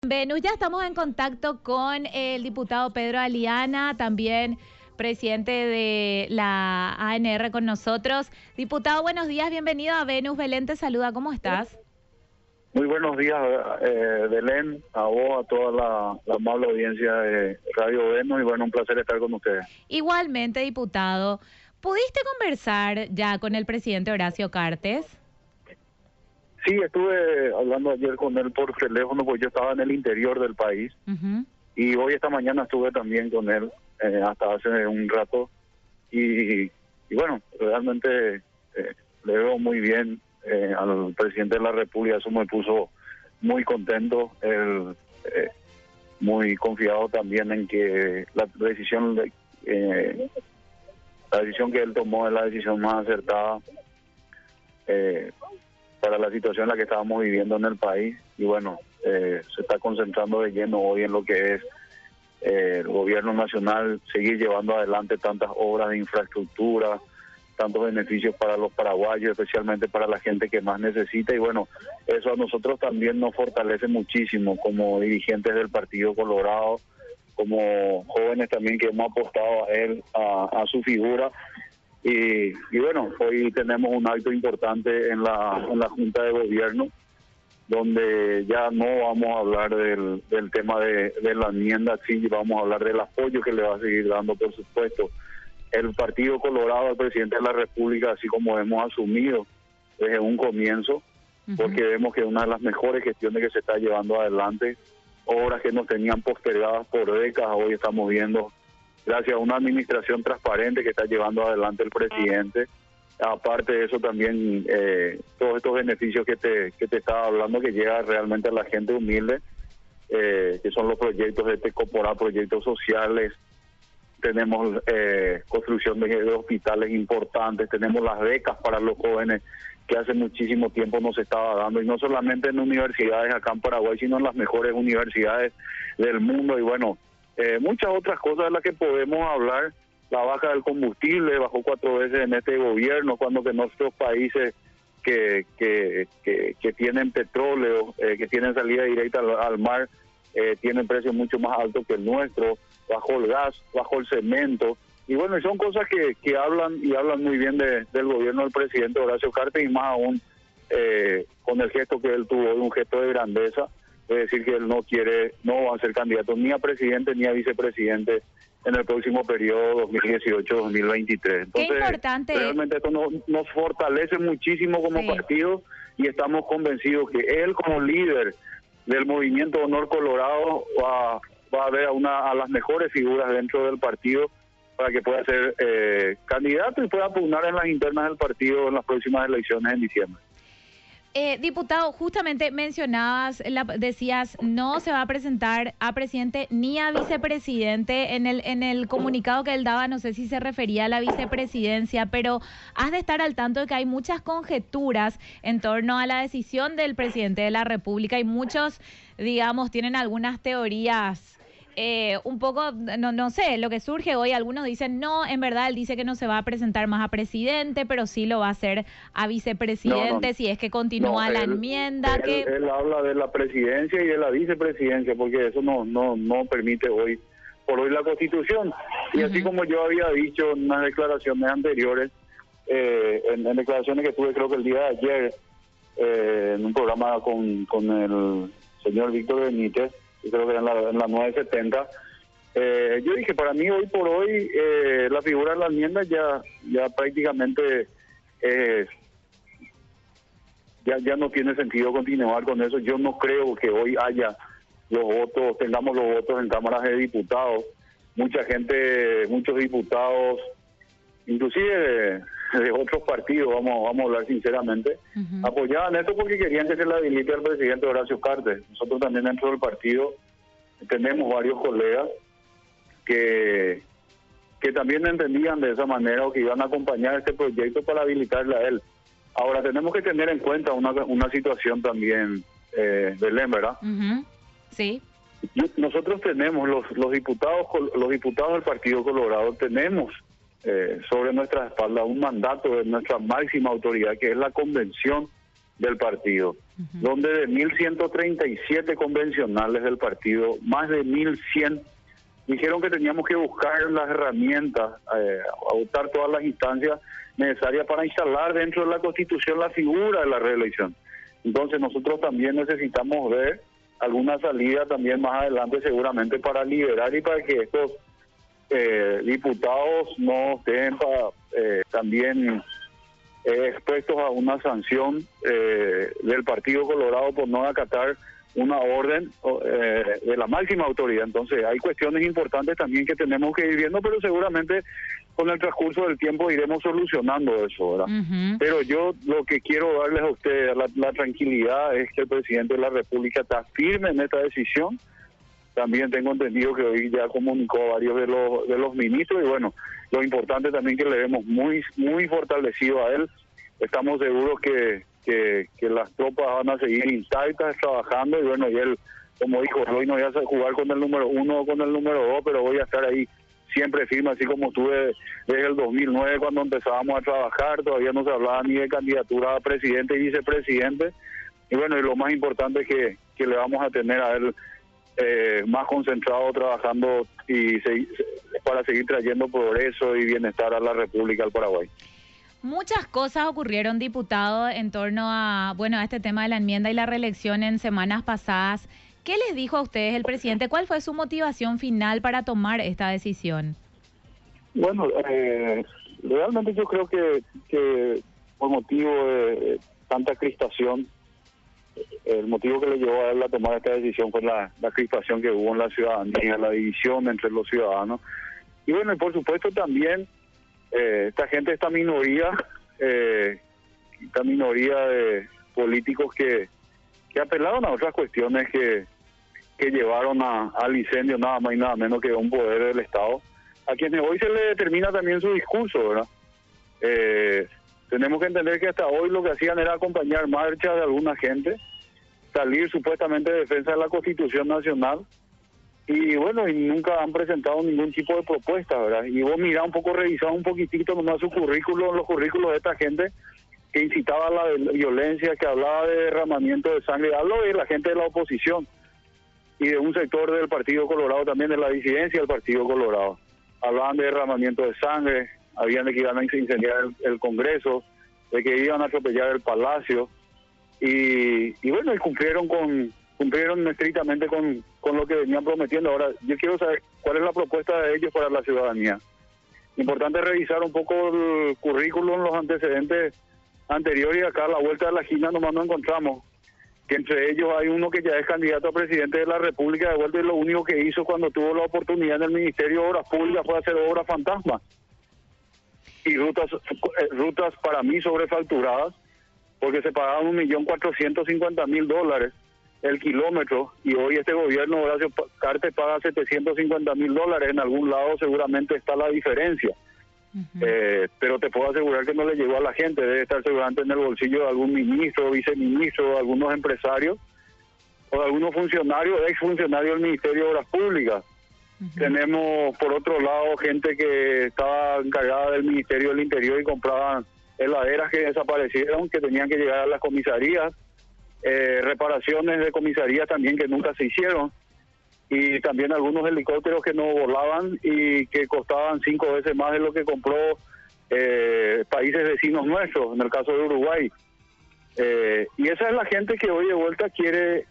Venus, ya estamos en contacto con el diputado Pedro Aliana, también presidente de la ANR con nosotros. Diputado, buenos días, bienvenido a Venus. Belén te saluda, ¿cómo estás? Muy buenos días, Belén, a vos, a toda la amable audiencia de Radio Venus, y bueno, un placer estar con ustedes. Igualmente, diputado, ¿pudiste conversar ya con el presidente Horacio Cartes? Sí, estuve hablando ayer con él por teléfono, porque yo estaba en el interior del país, y hoy esta mañana estuve también con él, hasta hace un rato, y bueno, realmente le veo muy bien al presidente de la República. Eso me puso muy contento, muy confiado también en que la decisión que él tomó es la decisión más acertada para la situación en la que estábamos viviendo en el país. Y bueno, se está concentrando de lleno hoy en lo que es el gobierno nacional, seguir llevando adelante tantas obras de infraestructura, tantos beneficios para los paraguayos, especialmente para la gente que más necesita. Y bueno, eso a nosotros también nos fortalece muchísimo como dirigentes del Partido Colorado, como jóvenes también que hemos apostado a él, a su figura. Y bueno, hoy tenemos un acto importante en la Junta de Gobierno, donde ya no vamos a hablar del tema de la enmienda, sí, vamos a hablar del apoyo que le va a seguir dando, por supuesto, el Partido Colorado al presidente de la República, así como hemos asumido desde un comienzo, porque vemos que una de las mejores gestiones que se está llevando adelante, obras que nos tenían postergadas por décadas, hoy estamos viendo, gracias a una administración transparente que está llevando adelante el presidente. Aparte de eso también, todos estos beneficios que te estaba hablando, que llega realmente a la gente humilde, que son los proyectos de Tecoporá, proyectos sociales. Tenemos construcción de hospitales importantes, tenemos las becas para los jóvenes que hace muchísimo tiempo nos estaba dando, y no solamente en universidades acá en Paraguay, sino en las mejores universidades del mundo. Y bueno, muchas otras cosas de las que podemos hablar. La baja del combustible bajó 4 veces en este gobierno, cuando que en otros países que tienen petróleo, que tienen salida directa al mar, tienen precios mucho más altos que el nuestro. Bajó el gas, bajó el cemento, y bueno, son cosas que hablan muy bien del gobierno del presidente Horacio Cartes, y más aún con el gesto que él tuvo, un gesto de grandeza, es decir, que él no va a ser candidato ni a presidente ni a vicepresidente en el próximo periodo 2018-2023. Entonces, qué importante. Realmente esto nos fortalece muchísimo como partido, y estamos convencidos que él, como líder del movimiento Honor Colorado, va a ver a las mejores figuras dentro del partido para que pueda ser candidato y pueda pugnar en las internas del partido en las próximas elecciones en diciembre. Diputado, justamente mencionabas, decías, no se va a presentar a presidente ni a vicepresidente. En el comunicado que él daba, no sé si se refería a la vicepresidencia, pero has de estar al tanto de que hay muchas conjeturas en torno a la decisión del presidente de la República, y muchos, digamos, tienen algunas teorías un poco, no sé, lo que surge hoy. Algunos dicen, no, en verdad él dice que no se va a presentar más a presidente, pero sí lo va a hacer a vicepresidente, si es que continúa la enmienda. Él habla de la presidencia y de la vicepresidencia, porque eso no permite hoy por hoy la Constitución. Y así como yo había dicho en unas declaraciones anteriores, en declaraciones que tuve creo que el día de ayer, en un programa con el señor Víctor Benítez, yo creo que en la 970, yo dije, para mí hoy por hoy la figura de la enmienda ya prácticamente ya no tiene sentido continuar con eso. Yo no creo que hoy tengamos los votos en cámaras de diputados. Mucha gente, muchos diputados, inclusive de otros partidos, vamos a hablar sinceramente, apoyaban esto porque querían que se le habilite al presidente Horacio Cartes. Nosotros también dentro del partido tenemos varios colegas que también entendían de esa manera, o que iban a acompañar este proyecto para habilitarle a él. Ahora tenemos que tener en cuenta una situación también, Belén, ¿verdad? Sí. Nosotros tenemos los diputados del Partido Colorado, tenemos sobre nuestra espalda un mandato de nuestra máxima autoridad, que es la Convención del partido, donde de 1.137 convencionales del partido, más de 1.100 dijeron que teníamos que buscar las herramientas, adoptar todas las instancias necesarias para instalar dentro de la Constitución la figura de la reelección. Entonces nosotros también necesitamos ver alguna salida también más adelante seguramente para liberar y para que estos diputados no estén también expuestos a una sanción del Partido Colorado por no acatar una orden de la máxima autoridad. Entonces hay cuestiones importantes también que tenemos que ir viendo, pero seguramente con el transcurso del tiempo iremos solucionando eso, ¿verdad? Pero yo lo que quiero darles a ustedes la tranquilidad es que el presidente de la República está firme en esta decisión. También tengo entendido que hoy ya comunicó a varios de los ministros y bueno, lo importante también que le vemos muy fortalecido a él. Estamos seguros que las tropas van a seguir intactas trabajando y bueno, y él, como dijo, hoy no voy a jugar con el número 1 o con el número 2, pero voy a estar ahí siempre firme, así como estuve desde el 2009 cuando empezábamos a trabajar. Todavía no se hablaba ni de candidatura a presidente y vicepresidente y bueno, y lo más importante es que le vamos a tener a él más concentrado trabajando y para seguir trayendo progreso y bienestar a la República del Paraguay. Muchas cosas ocurrieron, diputado, en torno a este tema de la enmienda y la reelección en semanas pasadas. ¿Qué les dijo a ustedes el presidente? ¿Cuál fue su motivación final para tomar esta decisión? Bueno, realmente yo creo que por motivo de tanta crispación, el motivo que le llevó a él a tomar esta decisión fue la crispación que hubo en la ciudadanía, la división entre los ciudadanos. Y bueno, y por supuesto también esta minoría de políticos que apelaron a otras cuestiones que llevaron al incendio nada más y nada menos que un poder del Estado, a quienes hoy se le determina también su discurso, ¿verdad? Tenemos que entender que hasta hoy lo que hacían era acompañar marchas de alguna gente, salir supuestamente de defensa de la Constitución Nacional, y bueno, y nunca han presentado ningún tipo de propuesta, ¿verdad? Y vos mirá un poco, revisás un poquitito nomás su currículo, los currículos de esta gente que incitaba a la violencia, que hablaba de derramamiento de sangre. Hablo de la gente de la oposición y de un sector del Partido Colorado, también de la disidencia del Partido Colorado. Hablaban de derramamiento de sangre, habían de que iban a incendiar el Congreso, de que iban a atropellar el Palacio, y bueno, y cumplieron estrictamente con lo que venían prometiendo. Ahora, yo quiero saber cuál es la propuesta de ellos para la ciudadanía. Importante revisar un poco el currículum, los antecedentes anteriores, y acá a la vuelta de la esquina nomás nos encontramos que entre ellos hay uno que ya es candidato a presidente de la República de vuelta, y lo único que hizo cuando tuvo la oportunidad en el Ministerio de Obras Públicas fue hacer obras fantasmas y rutas para mí sobrefacturadas, porque se pagaban $1.450.000 el kilómetro, y hoy este gobierno de Horacio Cartes paga $750.000. En algún lado seguramente está la diferencia. Pero te puedo asegurar que no le llegó a la gente, debe estar seguramente en el bolsillo de algún ministro, viceministro, de algunos empresarios o de algunos funcionarios, exfuncionarios del Ministerio de Obras Públicas. Tenemos por otro lado gente que estaba encargada del Ministerio del Interior y compraban heladeras que desaparecieron, que tenían que llegar a las comisarías, reparaciones de comisarías también que nunca se hicieron, y también algunos helicópteros que no volaban y que costaban 5 veces más de lo que compró países vecinos nuestros, en el caso de Uruguay. Y esa es la gente que hoy de vuelta quiere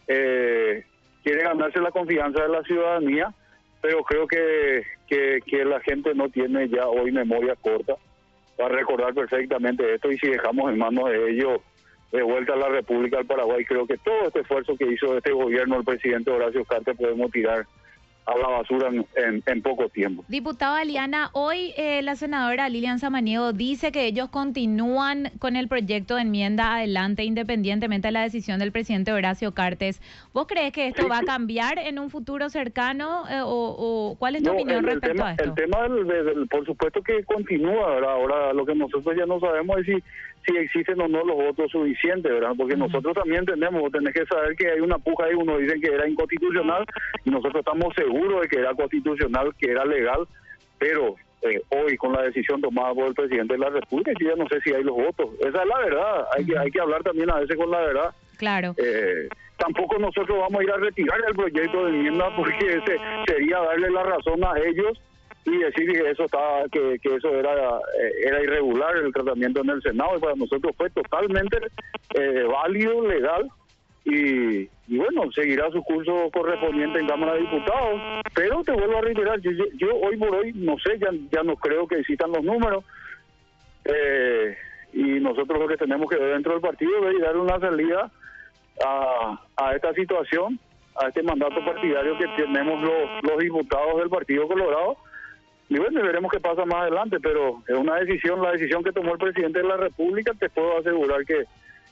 ganarse la confianza de la ciudadanía, pero creo que la gente no tiene ya hoy memoria corta para recordar perfectamente esto, y si dejamos en manos de ellos de vuelta a la República del Paraguay, creo que todo este esfuerzo que hizo este gobierno el presidente Horacio Cartes podemos tirar a la basura en poco tiempo. Diputada Eliana, hoy la senadora Lilian Samaniego dice que ellos continúan con el proyecto de enmienda adelante independientemente de la decisión del presidente Horacio Cartes. ¿Vos crees que esto va a cambiar en un futuro cercano o cuál es tu opinión respecto a esto? El tema por supuesto que continúa, ¿verdad? Ahora lo que nosotros ya no sabemos es si existen o no los votos suficientes, ¿verdad? Porque nosotros también vos tenés que saber que hay una puja ahí, uno dice que era inconstitucional y nosotros estamos seguros de que era constitucional, que era legal, pero hoy con la decisión tomada por el presidente de la República, yo ya no sé si hay los votos. Esa es la verdad, hay que hablar también a veces con la verdad. Claro. Tampoco nosotros vamos a ir a retirar el proyecto de enmienda porque ese sería darle la razón a ellos y decir que eso estaba, que eso era irregular el tratamiento en el Senado, y para nosotros fue totalmente válido, legal, y bueno, seguirá su curso correspondiente en Cámara de Diputados. Pero te vuelvo a reiterar, yo hoy por hoy no sé, ya no creo que existan los números, y nosotros lo que tenemos que ver dentro del partido es darle una salida a esta situación, a este mandato partidario que tenemos los diputados del Partido Colorado. Y bueno, veremos qué pasa más adelante, pero es una decisión, la decisión que tomó el presidente de la República, te puedo asegurar que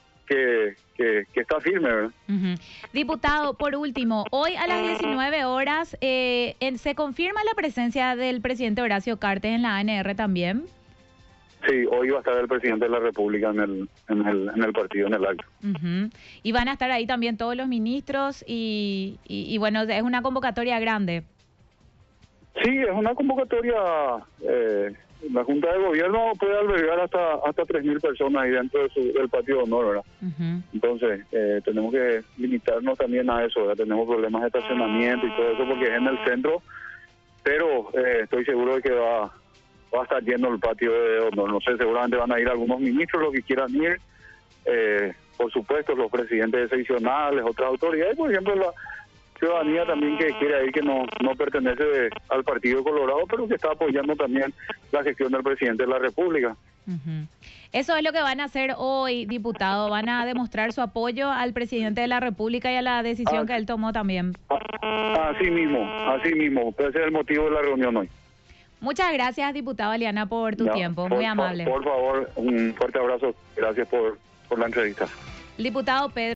está firme, ¿verdad? Diputado, por último, hoy a las 19 horas se confirma la presencia del presidente Horacio Cartes en la ANR también. Sí, hoy va a estar el presidente de la República en el partido, en el acto. Y van a estar ahí también todos los ministros y bueno, es una convocatoria grande. Sí, es una convocatoria. La Junta de Gobierno puede albergar hasta 3.000 personas ahí dentro del patio de honor, ¿verdad? Entonces, tenemos que limitarnos también a eso, ¿verdad? Tenemos problemas de estacionamiento y todo eso porque es en el centro, pero estoy seguro de que va a estar lleno el patio de honor. No sé, seguramente van a ir algunos ministros, los que quieran ir, por supuesto los presidentes seccionales, otras autoridades, por ejemplo la ciudadanía también que quiere ir, que no pertenece al Partido Colorado, pero que está apoyando también la gestión del presidente de la República. Eso es lo que van a hacer hoy, diputado. Van a demostrar su apoyo al presidente de la República y a la decisión que él tomó también. Así mismo. Ese es el motivo de la reunión hoy. Muchas gracias, diputado Aliana, por tu tiempo. Muy amable. Por favor, un fuerte abrazo. Gracias por la entrevista. El diputado Pedro